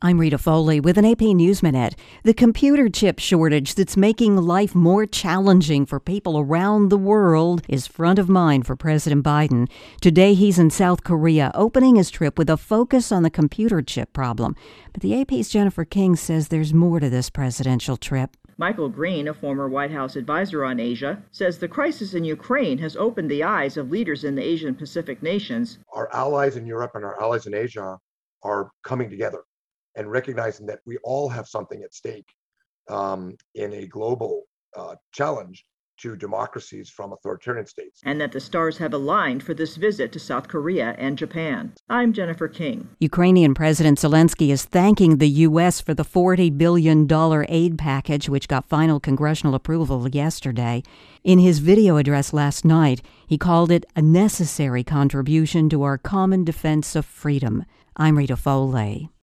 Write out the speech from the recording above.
I'm Rita Foley with an AP News Minute. The computer chip shortage that's making life more challenging for people around the world is front of mind for President Biden. Today he's in South Korea, opening his trip with a focus on the computer chip problem. But the AP's Jennifer King says there's more to this presidential trip. Michael Green, a former White House advisor on Asia, says the crisis in Ukraine has opened the eyes of leaders in the Asian Pacific nations. Our allies in Europe and our allies in Asia are coming together and recognizing that we all have something at stake in a global challenge to democracies from authoritarian states. And that the stars have aligned for this visit to South Korea and Japan. I'm Jennifer King. Ukrainian President Zelensky is thanking the U.S. for the $40 billion aid package, which got final congressional approval yesterday. In his video address last night, he called it a necessary contribution to our common defense of freedom. I'm Rita Foley.